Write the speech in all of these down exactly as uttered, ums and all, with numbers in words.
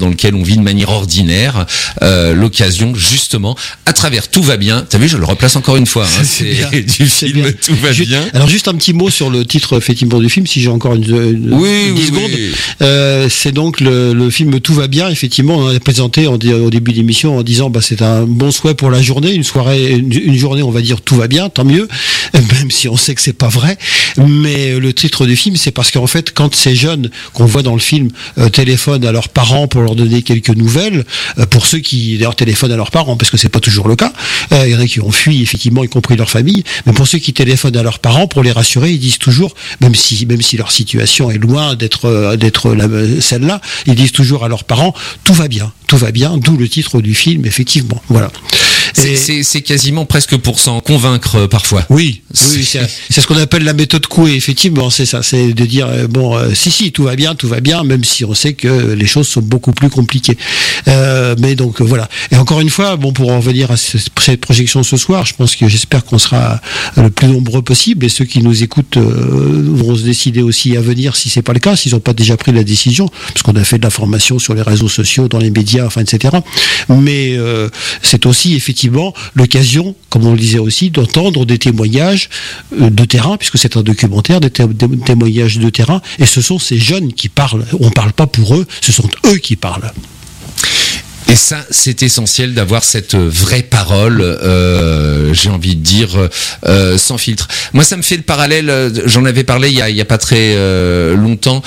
dans lequel on vit de manière ordinaire. Euh, l'occasion, justement, à travers Tout va bien. T'as vu, je le replace encore une fois. Hein, c'est, c'est du c'est film bien. Tout va Juste, bien. Alors juste un petit mot sur le titre effectivement du film, si j'ai encore une, une oui, dix oui, secondes. oui. Euh, c'est donc le, le film Tout va bien. Effectivement, on l'a présenté en, au début de l'émission en disant bah c'est un bon souhait pour la journée, une soirée, une, une journée, on va dire tout va bien, tant mieux, même si on sait que c'est pas vrai. Mais le titre du film, c'est parce qu'en fait, quand ces jeunes qu'on voit dans le film euh, téléphonent à leurs parents pour leur donner quelques nouvelles, euh, pour ceux qui d'ailleurs téléphonent à leurs parents, parce que c'est pas toujours le cas, euh, il y en a qui ont fui effectivement, y compris leur famille, mais pour ceux qui téléphonent à leurs parents pour les rassurer, ils disent toujours, même si même si leur situation est loin d'être euh, d'être la, celle-là, ils disent toujours à leurs parents tout va bien, tout va bien, d'où le titre du film effectivement. Voilà. C'est, Et... c'est, c'est quasiment presque pour s'en convaincre euh, parfois. Oui, oui, c'est, c'est ce qu'on appelle la méthode Coué, effectivement, c'est ça, c'est de dire euh, bon, euh, si si, tout va bien, tout va bien, même si on sait que les choses sont beaucoup plus compliquées. Euh, mais donc euh, voilà. Et encore une fois, bon, pour en revenir à cette projection ce soir, je pense que j'espère qu'on sera le plus nombreux possible, et ceux qui nous écoutent euh, vont se décider aussi à venir si c'est pas le cas, s'ils n'ont pas déjà pris la décision, parce qu'on a fait de la formation sur les réseaux sociaux, dans les médias, enfin, et cetera. Mais euh, c'est aussi effectivement l'occasion, comme on le disait aussi, d'entendre des témoignages de terrain, puisque c'est un documentaire, des, té- des témoignages de terrain, et ce sont ces jeunes qui parlent. On ne parle pas pour eux, ce sont eux qui parlent. Et ça, c'est essentiel d'avoir cette vraie parole, euh, j'ai envie de dire, euh, sans filtre. Moi, ça me fait le parallèle, j'en avais parlé il y a, il y a pas très euh, longtemps,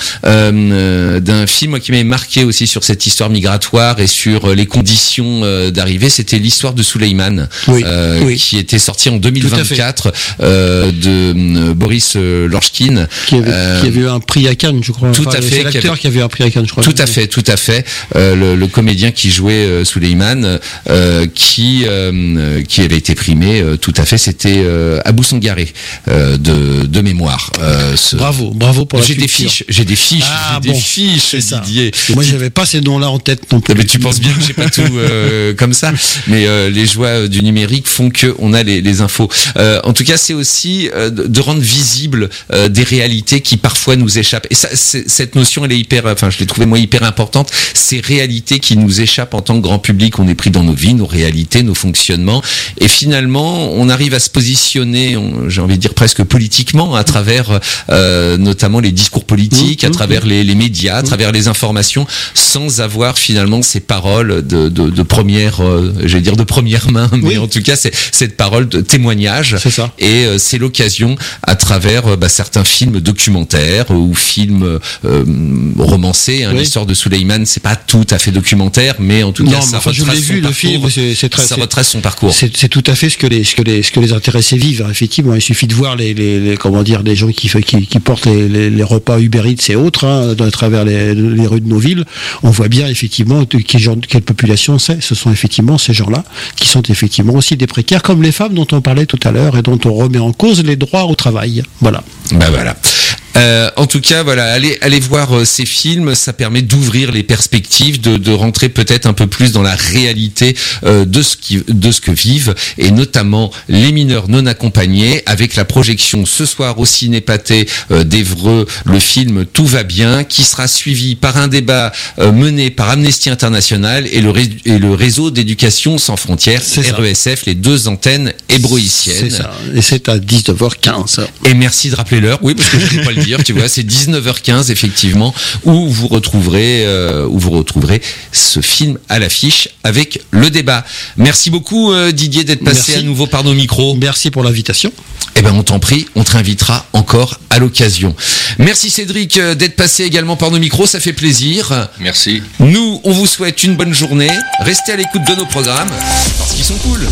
euh, d'un film moi, qui m'avait marqué aussi sur cette histoire migratoire et sur les conditions euh, d'arrivée. C'était l'histoire de Souleymane, oui, euh, oui. qui était sorti en deux mille vingt-quatre euh, de euh, Boris Lorchkin. Qui avait, euh, qui avait eu un prix à Cannes, je crois. Tout enfin, à fait. C'est l'acteur qui avait, qui avait eu un prix à Cannes, je crois. Tout à fait, tout à fait. Euh, le, le comédien qui jouait Euh, Souleymane, euh, qui euh, qui avait été primé, euh, tout à fait, c'était euh, Abou Sangaré euh, de de mémoire. Euh, ce... Bravo, bravo pour la J'ai des culture. fiches, j'ai des fiches, Ah, j'ai bon, des fiches, c'est ça. Didier. Moi, j'avais pas ces noms-là en tête non plus. Mais tu penses bien que j'ai pas tout euh, comme ça, mais euh, les joies du numérique font que on a les, les infos. Euh, en tout cas, c'est aussi euh, de rendre visible euh, des réalités qui parfois nous échappent. Et ça, c'est, cette notion, elle est hyper, enfin, je l'ai trouvée moi hyper importante. Ces réalités qui nous échappent en tant que grand public, on est pris dans nos vies, nos réalités, nos fonctionnements, et finalement, on arrive à se positionner, on, j'ai envie de dire presque politiquement, à travers euh, notamment les discours politiques, mmh, à travers mmh. les, les médias, à mmh. travers les informations, sans avoir finalement ces paroles de, de, de première, euh, j'allais dire de première main, mais oui. en tout cas, c'est cette parole de témoignage. C'est ça. Et euh, c'est l'occasion, à travers euh, bah, certains films documentaires ou films euh, romancés. Hein, oui. L'histoire de Souleymane, c'est pas tout à fait documentaire, mais en tout non, cas, ça enfin, je l'ai vu, le film, c'est, c'est très, ça c'est, retrace son parcours. C'est, c'est tout à fait ce que les, ce que les, ce que les intéressés vivent. Effectivement, il suffit de voir les, les, les comment dire, des gens qui, qui, qui portent les, les, les repas Uber Eats et autres, hein, à travers les, les rues de nos villes. On voit bien effectivement de quelle, genre, quelle population c'est. Ce sont effectivement ces gens-là qui sont effectivement aussi des précaires, comme les femmes dont on parlait tout à l'heure et dont on remet en cause les droits au travail. Voilà. Ben voilà. Euh, en tout cas, voilà, allez, allez voir euh, ces films, ça permet d'ouvrir les perspectives, de, de rentrer peut-être un peu plus dans la réalité euh, de ce qui, de ce que vivent, et notamment les mineurs non accompagnés, avec la projection ce soir au Ciné Pathé euh, d'Évreux, le film Tout va bien, qui sera suivi par un débat euh, mené par Amnesty International et le, ré, et le réseau d'éducation sans frontières, c'est R E S F, ça. Les deux antennes hébroïciennes. C'est ça. Et c'est à dix-neuf heures quinze. Et merci de rappeler l'heure. Oui, parce que je ne vais pas le dire, tu vois, c'est dix-neuf heures quinze effectivement, où vous retrouverez euh, où vous retrouverez ce film à l'affiche avec le débat. Merci beaucoup euh, Didier d'être passé Merci. à nouveau par nos micros. Merci pour l'invitation. Eh ben on t'en prie, on te réinvitera encore à l'occasion. Merci Cédric euh, d'être passé également par nos micros, ça fait plaisir. Merci. Nous, on vous souhaite une bonne journée. Restez à l'écoute de nos programmes parce qu'ils sont cool.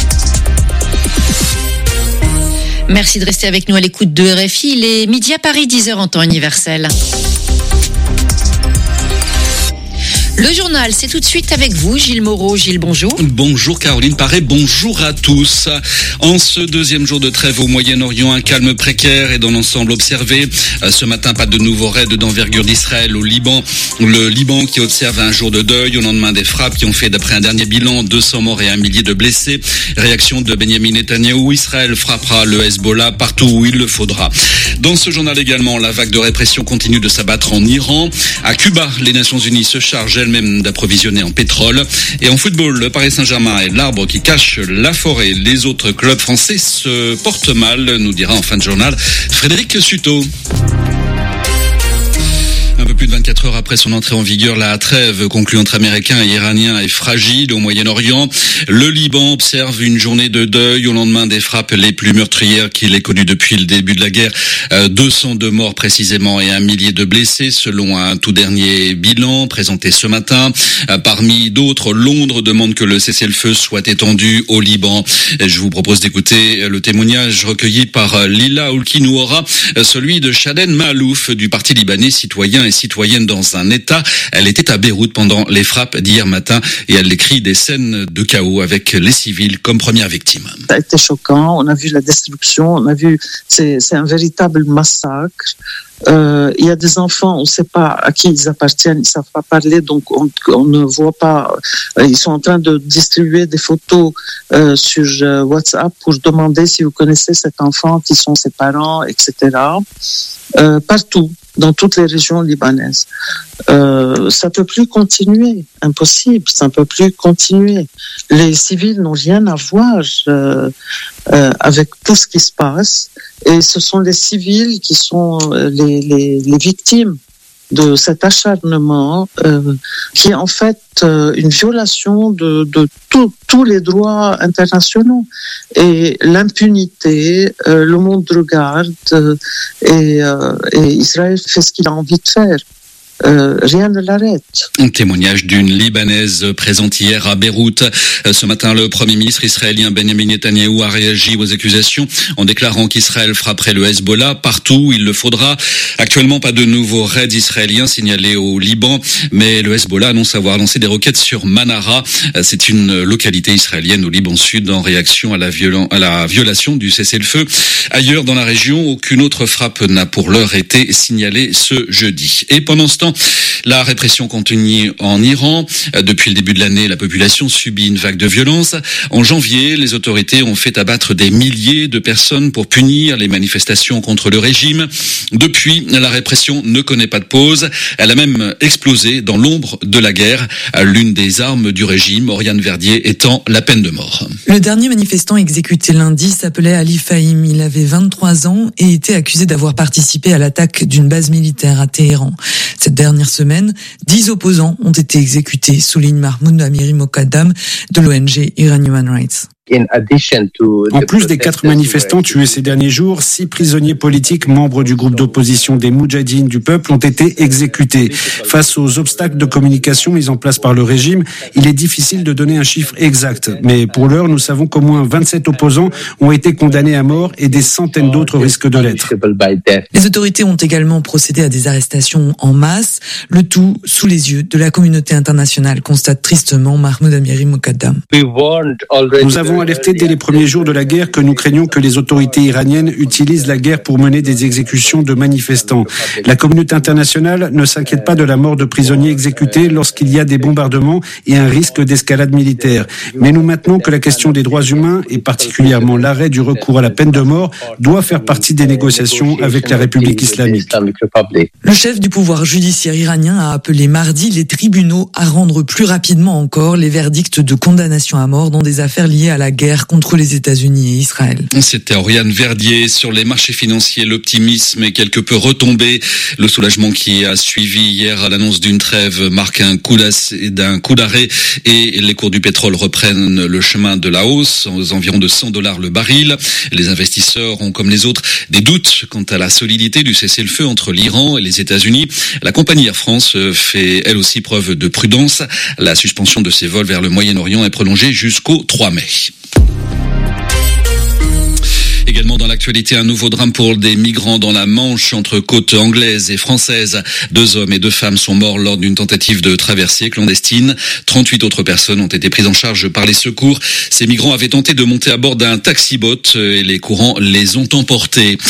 Merci de rester avec nous à l'écoute de R F I. Il est midi à Paris, dix heures en temps universel. Le journal, c'est tout de suite avec vous, Gilles Moreau. Gilles, bonjour. Bonjour Caroline Paré, bonjour à tous. En ce deuxième jour de trêve au Moyen-Orient, un calme précaire est dans l'ensemble observé. Ce matin, pas de nouveaux raids d'envergure d'Israël au Liban. Le Liban qui observe un jour de deuil au lendemain des frappes qui ont fait, d'après un dernier bilan, deux cents morts et un millier de blessés. Réaction de Benyamin Netanyahou, Israël frappera le Hezbollah partout où il le faudra. Dans ce journal également, la vague de répression continue de s'abattre en Iran. À Cuba, les Nations Unies se chargent elle-même d'approvisionner en pétrole. Et en football, le Paris Saint-Germain est l'arbre qui cache la forêt. Les autres clubs français se portent mal, nous dira en fin de journal Frédéric Suto. Un peu plus de vingt-quatre heures après son entrée en vigueur, la trêve conclue entre Américains et Iraniens est fragile au Moyen-Orient. Le Liban observe une journée de deuil au lendemain des frappes les plus meurtrières qu'il ait connues depuis le début de la guerre. Euh, deux cent deux morts précisément et un millier de blessés selon un tout dernier bilan présenté ce matin. Euh, parmi d'autres, Londres demande que le cessez-le-feu soit étendu au Liban. Et je vous propose d'écouter le témoignage recueilli par Lila Oulki-Nouora, celui de Shaden Mahalouf du Parti libanais citoyen et citoyenne dans un État. Elle était à Beyrouth pendant les frappes d'hier matin et elle décrit des scènes de chaos avec les civils comme première victime. Ça a été choquant, on a vu la destruction, on a vu, c'est, c'est un véritable massacre. Euh, il y a des enfants, on ne sait pas à qui ils appartiennent, ils ne savent pas parler, donc on, on ne voit pas. Ils sont en train de distribuer des photos euh, sur euh, WhatsApp pour demander si vous connaissez cet enfant, qui sont ses parents, et cetera. Euh, partout, dans toutes les régions libanaises. Euh, ça ne peut plus continuer, impossible, ça ne peut plus continuer. Les civils n'ont rien à voir euh, euh, avec tout ce qui se passe, et ce sont les civils qui sont les, les, les victimes de cet acharnement euh, qui est en fait euh, une violation de, de tous les droits internationaux. Et l'impunité, euh, le monde regarde euh, et, euh, et Israël fait ce qu'il a envie de faire. Euh, rien ne l'arrête. Un témoignage d'une Libanaise présente hier à Beyrouth. Ce matin, le Premier ministre israélien Benjamin Netanyahou a réagi aux accusations en déclarant qu'Israël frapperait le Hezbollah partout où il le faudra. Actuellement, pas de nouveaux raids israéliens signalés au Liban, mais le Hezbollah annonce avoir lancé des roquettes sur Manara. C'est une localité israélienne au Liban Sud en réaction à la, violen- à la violation du cessez-le-feu. Ailleurs dans la région, aucune autre frappe n'a pour l'heure été signalée ce jeudi. Et pendant ce temps, la répression continue en Iran. Depuis le début de l'année, la population subit une vague de violence. En janvier, les autorités ont fait abattre des milliers de personnes pour punir les manifestations contre le régime. Depuis, la répression ne connaît pas de pause. Elle a même explosé dans l'ombre de la guerre. L'une des armes du régime, Oriane Verdier, étant la peine de mort. Le dernier manifestant exécuté lundi s'appelait Ali Fahim. Il avait vingt-trois ans et était accusé d'avoir participé à l'attaque d'une base militaire à Téhéran. Cette dernière semaine, dix opposants ont été exécutés, souligne Mahmoud Amiri Mokaddam de l'O N G Iran Human Rights. En plus des quatre manifestants tués ces derniers jours, six prisonniers politiques, membres du groupe d'opposition des Moudjahidines du peuple, ont été exécutés. Face aux obstacles de communication mis en place par le régime, il est difficile de donner un chiffre exact. Mais pour l'heure, nous savons qu'au moins vingt-sept opposants ont été condamnés à mort et des centaines d'autres risquent de l'être. Les autorités ont également procédé à des arrestations en masse, le tout sous les yeux de la communauté internationale, constate tristement Mahmoud Amiri Mokaddam. Nous avons alerté dès les premiers jours de la guerre que nous craignons que les autorités iraniennes utilisent la guerre pour mener des exécutions de manifestants. La communauté internationale ne s'inquiète pas de la mort de prisonniers exécutés lorsqu'il y a des bombardements et un risque d'escalade militaire. Mais nous maintenons que la question des droits humains, et particulièrement l'arrêt du recours à la peine de mort, doit faire partie des négociations avec la République islamique. Le chef du pouvoir judiciaire iranien a appelé mardi les tribunaux à rendre plus rapidement encore les verdicts de condamnation à mort dans des affaires liées à la guerre contre les États-Unis et Israël. C'était Oriane Verdier. Sur les marchés financiers, l'optimisme est quelque peu retombé. Le soulagement qui a suivi hier à l'annonce d'une trêve marque un coup d'un coup d'arrêt et les cours du pétrole reprennent le chemin de la hausse aux environs de cent dollars le baril. Les investisseurs ont, comme les autres, des doutes quant à la solidité du cessez-le-feu entre l'Iran et les États-Unis. La compagnie Air France fait elle aussi preuve de prudence. La suspension de ses vols vers le Moyen-Orient est prolongée jusqu'au trois mai. Également dans l'actualité, un nouveau drame pour des migrants dans la Manche entre côtes anglaises et françaises. Deux hommes et deux femmes sont morts lors d'une tentative de traversée clandestine. trente-huit autres personnes ont été prises en charge par les secours. Ces migrants avaient tenté de monter à bord d'un taxi-boat et les courants les ont emportés.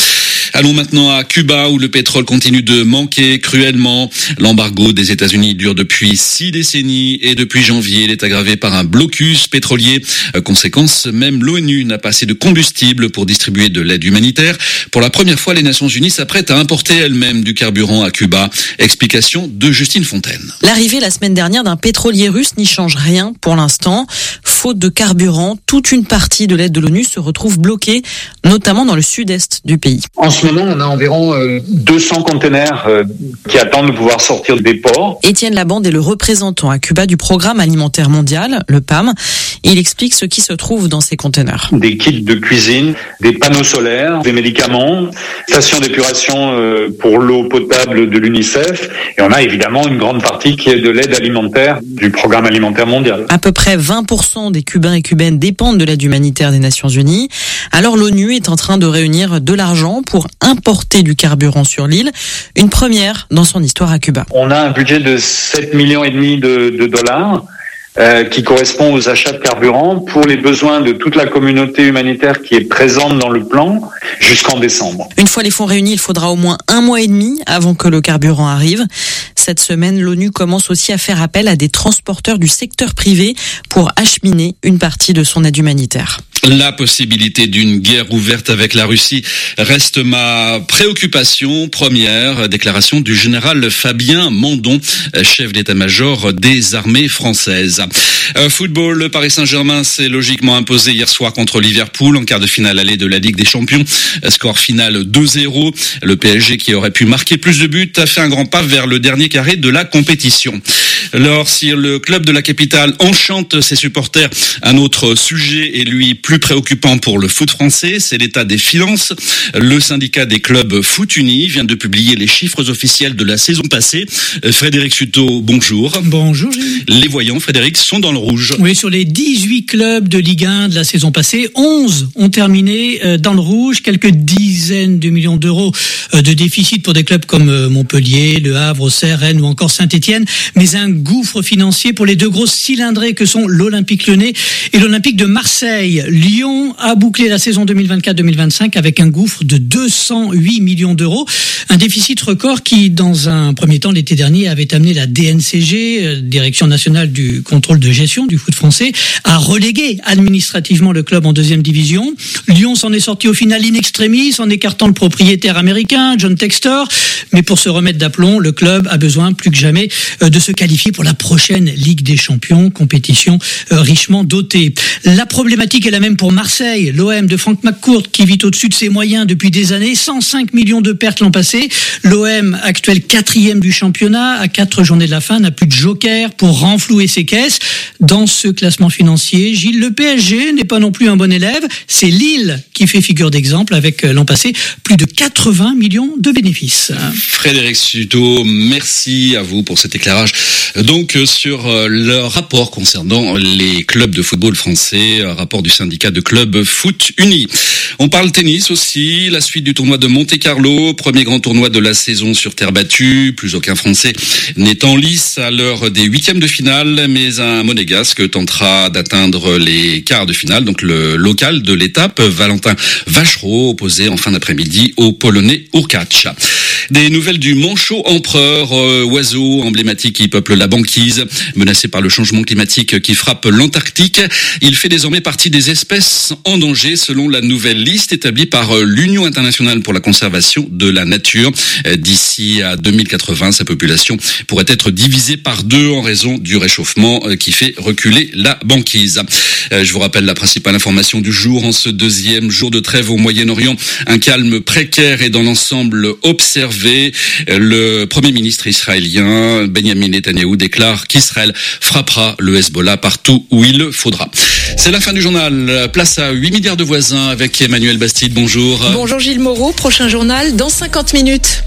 Allons maintenant à Cuba où le pétrole continue de manquer cruellement. L'embargo des États-Unis dure depuis six décennies et depuis janvier, il est aggravé par un blocus pétrolier. Conséquence, même l'ONU n'a pas assez de combustible pour distribuer de l'aide humanitaire. Pour la première fois, les Nations Unies s'apprêtent à importer elles-mêmes du carburant à Cuba. Explication de Justine Fontaine. L'arrivée la semaine dernière d'un pétrolier russe n'y change rien pour l'instant. Faute de carburant, toute une partie de l'aide de l'ONU se retrouve bloquée, notamment dans le sud-est du pays. En ce moment, on a environ euh, deux cents containers euh, qui attendent de pouvoir sortir des ports. Étienne Labande est le représentant à Cuba du Programme alimentaire mondial, le P A M. Il explique ce qui se trouve dans ces containers. Des kits de cuisine, des panneaux solaires, des médicaments, stations d'épuration euh, pour l'eau potable de l'UNICEF. Et on a évidemment une grande partie qui est de l'aide alimentaire du Programme alimentaire mondial. À peu près vingt pour cent des Cubains et Cubaines dépendent de l'aide humanitaire des Nations Unies. Alors l'ONU est en train de réunir de l'argent pour importer du carburant sur l'île, une première dans son histoire à Cuba. On a un budget de sept millions et demi de, de dollars. Euh, qui correspond aux achats de carburant pour les besoins de toute la communauté humanitaire qui est présente dans le plan jusqu'en décembre. Une fois les fonds réunis, il faudra au moins un mois et demi avant que le carburant arrive. Cette semaine, l'ONU commence aussi à faire appel à des transporteurs du secteur privé pour acheminer une partie de son aide humanitaire. La possibilité d'une guerre ouverte avec la Russie reste ma préoccupation première. Déclaration du général Fabien Mandon, chef d'état-major des armées françaises. Euh, football, le Paris Saint-Germain s'est logiquement imposé hier soir contre Liverpool en quart de finale aller de la Ligue des Champions. Score final deux zéro. Le P S G, qui aurait pu marquer plus de buts, a fait un grand pas vers le dernier carré de la compétition. Alors, si le club de la capitale enchante ses supporters, un autre sujet est lui plus préoccupant pour le foot français, c'est l'état des finances. Le syndicat des clubs Foot Unis vient de publier les chiffres officiels de la saison passée. Frédéric Suto, bonjour. Bonjour Gilles. Les voyants, Frédéric, sont dans le rouge. Oui, sur les dix-huit clubs de Ligue un de la saison passée, onze ont terminé dans le rouge. Quelques dizaines de millions d'euros de déficit pour des clubs comme Montpellier, Le Havre, Auxerre, Rennes ou encore Saint-Étienne. Mais un gouffre financier pour les deux grosses cylindrées que sont l'Olympique Lyonnais et l'Olympique de Marseille. Lyon a bouclé la saison deux mille vingt-quatre deux mille vingt-cinq avec un gouffre de deux cent huit millions d'euros. Un déficit record qui, dans un premier temps, l'été dernier, avait amené la D N C G, Direction nationale du contrôle de gestion du foot français, à reléguer administrativement le club en deuxième division. Lyon s'en est sorti au final in extremis, en écartant le propriétaire américain, John Textor. Mais pour se remettre d'aplomb, le club a besoin plus que jamais de se qualifier pour la prochaine Ligue des Champions, compétition richement dotée. La problématique est la même pour Marseille. L'O M de Franck McCourt, qui vit au-dessus de ses moyens depuis des années, cent cinq millions de pertes l'an passé. L'O M, actuel quatrième du championnat, à quatre journées de la fin, n'a plus de joker pour renflouer ses caisses. Dans ce classement financier, Gilles, le P S G n'est pas non plus un bon élève. C'est Lille qui fait figure d'exemple avec l'an passé plus de quatre-vingts millions de bénéfices. Frédéric Suto, merci à vous pour cet éclairage. Donc sur le rapport concernant les clubs de football français, rapport du syndicat de clubs Foot Unis. On parle tennis aussi, la suite du tournoi de Monte-Carlo, premier grand tournoi de la saison sur terre battue. Plus aucun Français n'est en lice à l'heure des huitièmes de finale, mais un Monégasque tentera d'atteindre les quarts de finale, donc le local de l'étape, Valentin Vachereau, opposé en fin d'après-midi au Polonais Urkacz. Des nouvelles du manchot empereur, euh, oiseau emblématique qui peuple la banquise, menacé par le changement climatique qui frappe l'Antarctique. Il fait désormais partie des espèces en danger selon la nouvelle liste établie par l'Union internationale pour la conservation de la nature. D'ici à deux mille quatre-vingts, sa population pourrait être divisée par deux en raison du réchauffement qui fait reculer la banquise. Je vous rappelle la principale information du jour en ce deuxième jour de trêve au Moyen-Orient. Un calme précaire est dans l'ensemble observé. Le Premier ministre israélien Benjamin Netanyahou déclare qu'Israël frappera le Hezbollah partout où il le faudra. C'est la fin du journal. Place à huit milliards de voisins avec Emmanuel Bastide. Bonjour. Bonjour Gilles Moreau. Prochain journal dans cinquante minutes.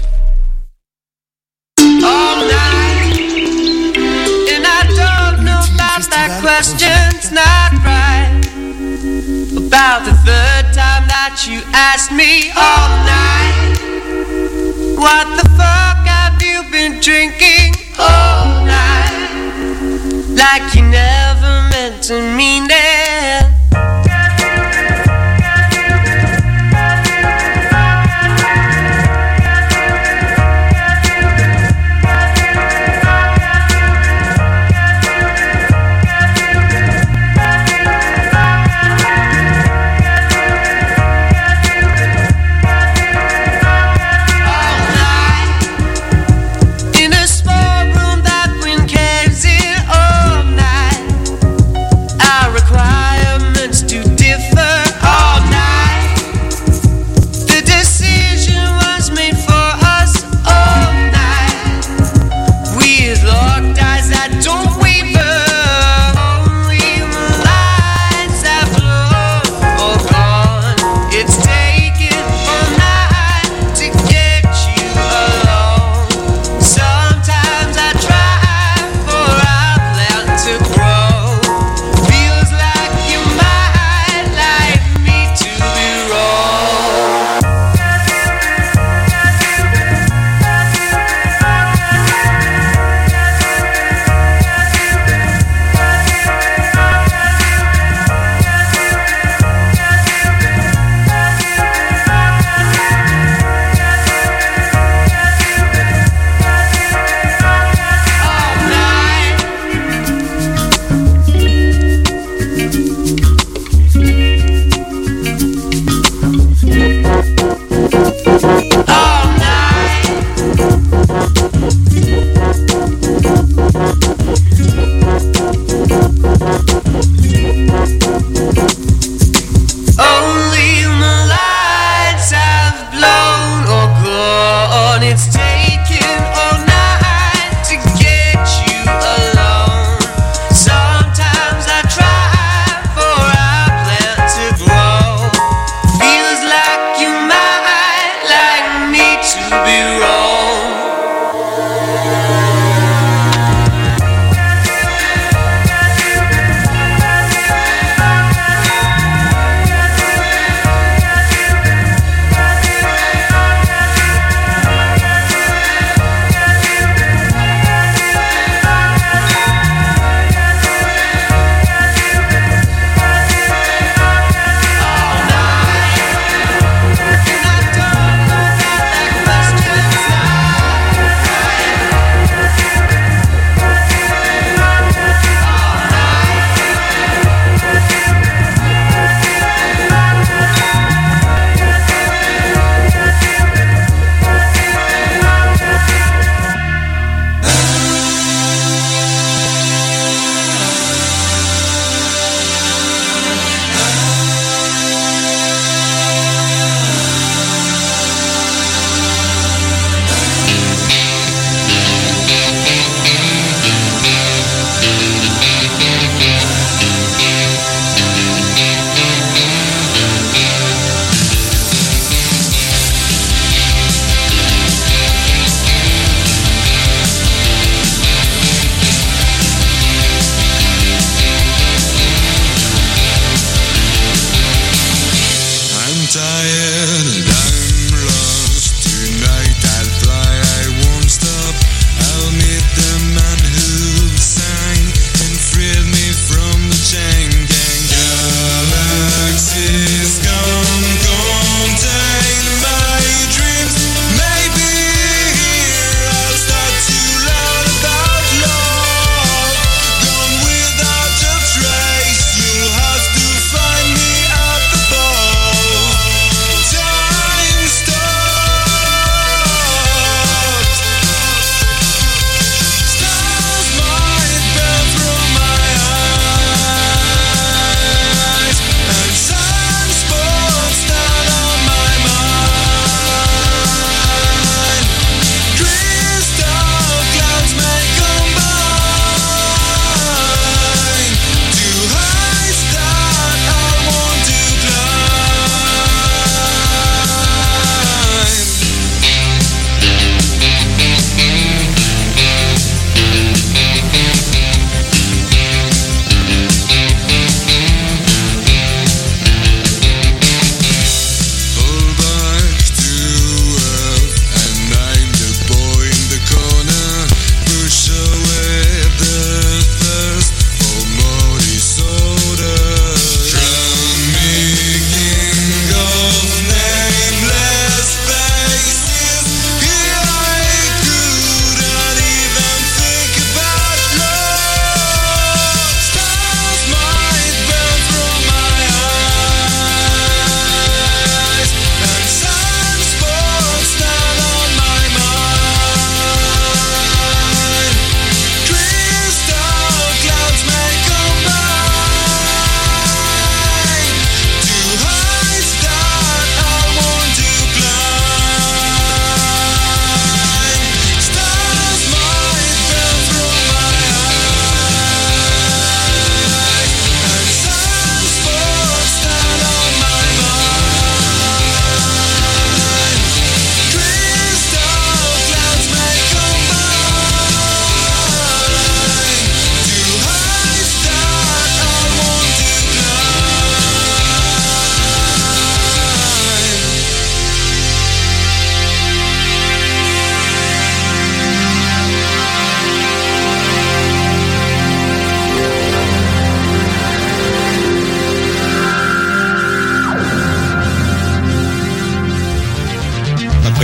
About the third time that you asked me all night, what the fuck have you been drinking all night? Like you never meant to mean it.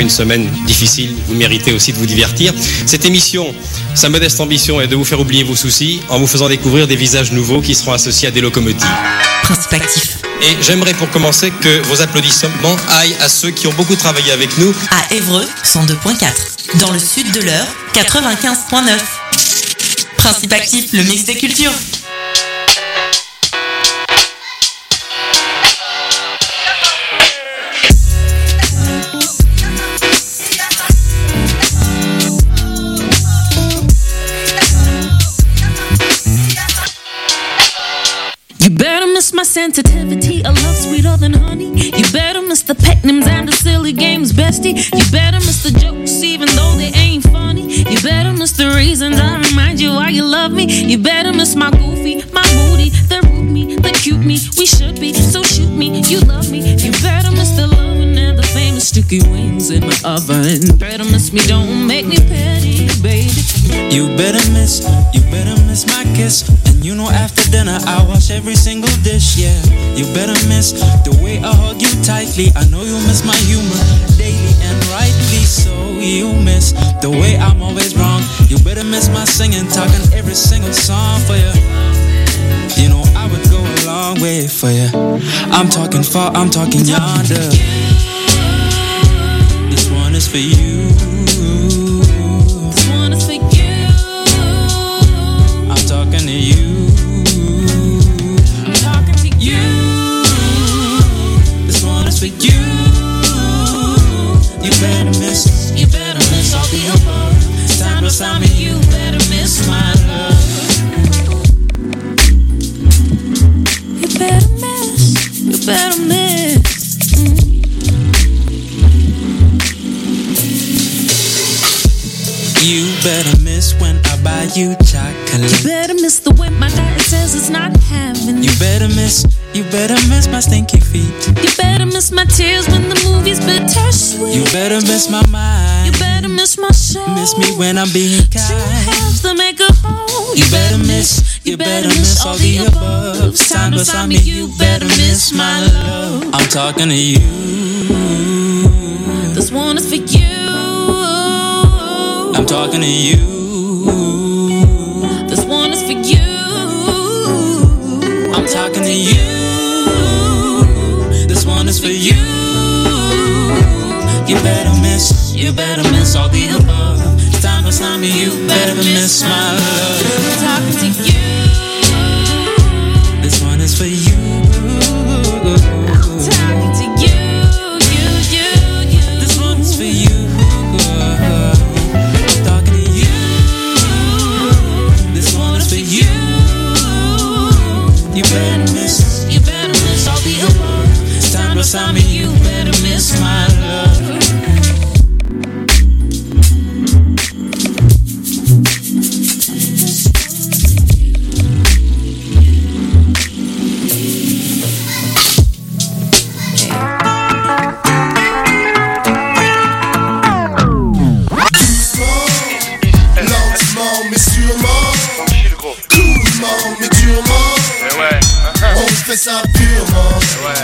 une semaine difficile, vous méritez aussi de vous divertir. Cette émission, sa modeste ambition est de vous faire oublier vos soucis en vous faisant découvrir des visages nouveaux qui seront associés à des locomotives. Principe actif. Et j'aimerais pour commencer que vos applaudissements aillent à ceux qui ont beaucoup travaillé avec nous. À Évreux, cent deux virgule quatre. Dans le sud de l'Eure, quatre-vingt-quinze virgule neuf. Principe actif, le mix des cultures. You better miss my sensitivity, a love sweeter than honey. You better miss the pet names and the silly games, bestie. You better miss the jokes even though they ain't funny. You better miss the reasons I remind you why you love me. You better miss my goofy, my moody, the rude me, the cute me. We should be, so shoot me, you love me. You better miss the loving and the famous sticky wings in the oven. Better miss me, don't make me petty, baby. You better miss, you better miss my kiss. And you know after dinner I wash every single dish, yeah. You better miss the way I hug you tightly. I know you miss my humor daily and rightly so. You miss the way I'm always wrong. You better miss my singing, talking every single song for you. You know I would go a long way for you. I'm talking far, I'm talking yonder. This one is for you. This one is for you. I'm talking to you. I'm talking to you. This one is for you. You better miss, you better miss all the above. It's time to sign me, you better miss my love. You better miss, you better miss. Mm. You better miss when I buy you chocolate. You better miss the way my diet says it's not heaven. You better miss, you better miss my stinky feet. You better miss my tears when the movie's bittersweet. You better miss my mind. You better miss my soul. Miss me when I'm being kind. Two halves to make a whole. You better miss, you better miss all the above. It's time to sign me, you better miss my love. I'm talking to you. This one is for you. I'm talking to you. This one is for you. I'm talking to you. This one is for you. You better miss, you better miss all the above. It's time to sign me, you better miss my love. I'm talking to you. This one is for you. I'm talking to you, you, you, you. This one is for you. You better miss, you better miss all the above. It's time to sign me, you better miss my love. Lentement mais sûrement, coolment mais durement. On fait ça purement,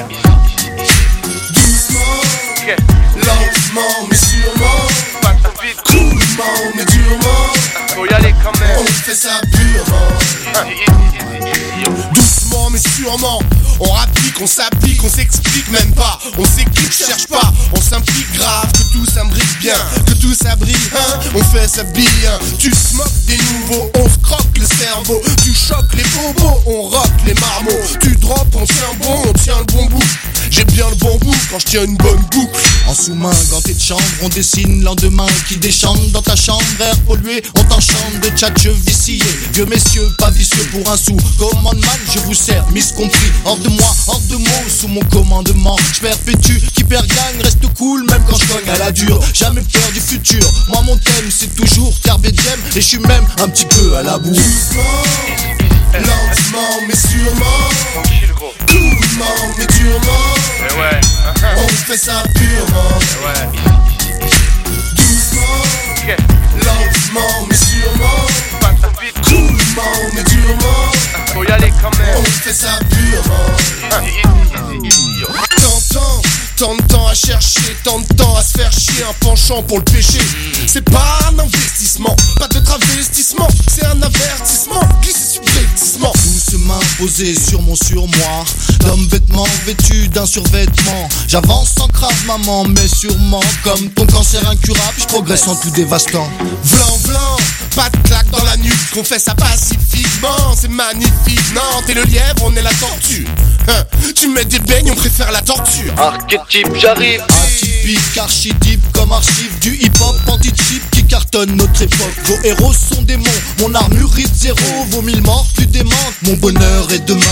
doucement, lentement mais sûrement, coolment mais durement. Faut y aller quand même. On fait ça purement, doucement mais sûrement. On rapplique, on s'applique, on s'explique même pas. On s'équipe, cherche pas, on s'implique grave. Que tout s'imbrique bien, que tout s'abrille, hein. On fait ça bien, tu te moques des nouveaux. On se croque le cerveau, tu choques les bobos. On rock les marmots, tu drops, on tient bon, on tient le bon bout. J'ai bien le bon bout quand je tiens une bonne boucle. En sous-main, ganté de chambre, on dessine l'endemain qui déchante dans ta chambre. Air pollué, on t'enchante de tchatcheux viciés. Vieux messieurs, pas vicieux pour un sou. Commandement, je vous sers, miscompris. Hors de moi, hors de mots, sous mon commandement. Je perpétue, qui perd gagne, reste cool, même quand je cogne à la dure. Jamais peur du futur. Moi, mon thème, c'est toujours terre B D M. Et je suis même un petit peu à la bourre. Lentement mais sûrement, coolment mais durement. Ouais. On fait ça purement, ouais. Doucement, okay. Lentement mais sûrement, coolment mais durement. Faut y aller quand même. On fait ça purement. T'entends, tant de temps à à chercher tant de temps à se faire chier, un penchant pour le péché. C'est pas un investissement, pas de travestissement, c'est un avertissement, glisse subvertissement. Doucement posé sur mon surmoi, d'homme vêtement vêtu d'un survêtement. J'avance sans crabe maman, mais sûrement comme ton cancer incurable, je progresse en tout dévastant. Vlan vlan, pas de claque dans la nuque, qu'on fait ça pacifiquement, c'est magnifique. Non, t'es le lièvre, on est la tortue. Hein, tu mets des beignes, on préfère la torture. Archétype, j'arrive. Atypique, architype, comme archive du hip-hop anti-chip qui cartonne notre époque. Vos héros sont démons, mon armure rite zéro, vos mille morts plus démentent, mon bonheur est demain.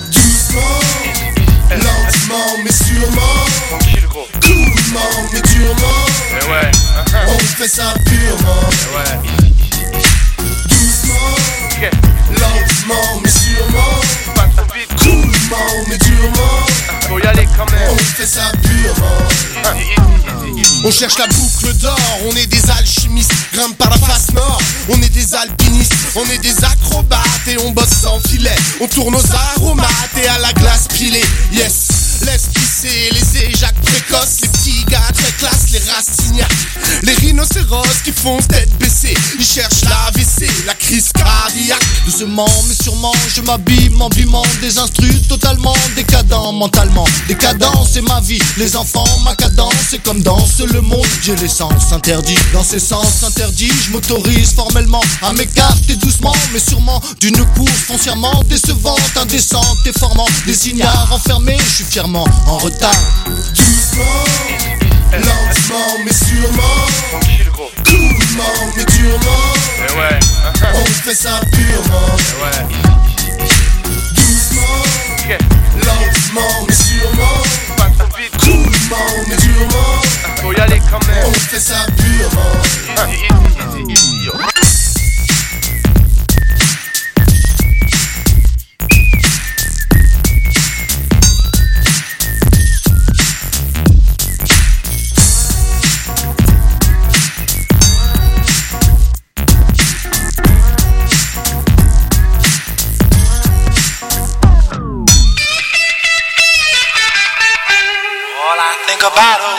Doucement, lentement mais sûrement, coolement mais durement, ouais. On fait ça purement. Doucement, okay. Lentement mais sûrement, coolement mais durement, faut y aller quand même. On fait ça purement. On cherche la boucle d'or, on est des alchimistes, grimpe par la face nord. On est des alpinistes, on est des acrobates et on bosse sans filet. On tourne aux aromates et à la glace pilée. Yes, laisse pisser les éjacs précoces, les petits gars très classe, les racignacs, les rhinocéros qui foncent tête baissée. Ils cherchent l'A V C, la crise cardiaque. Doucement mais sûrement, je m'habille, m'embimant des instrus totalement décadents mentalement. Décadent c'est ma vie, les enfants ma cadence, c'est comme danse le monde, j'ai les sens interdits. Dans ces sens interdits, je m'autorise formellement à m'écarter doucement mais sûrement d'une course foncièrement décevante, indécente et formant des signares enfermés, je suis fièrement en retard. Doucement, lentement mais sûrement, coolement mais durement, ouais. On fait ça purement. Doucement, okay. Lentement mais sûrement, coolement mais durement, faut y aller quand même. On fait ça purement. All I think about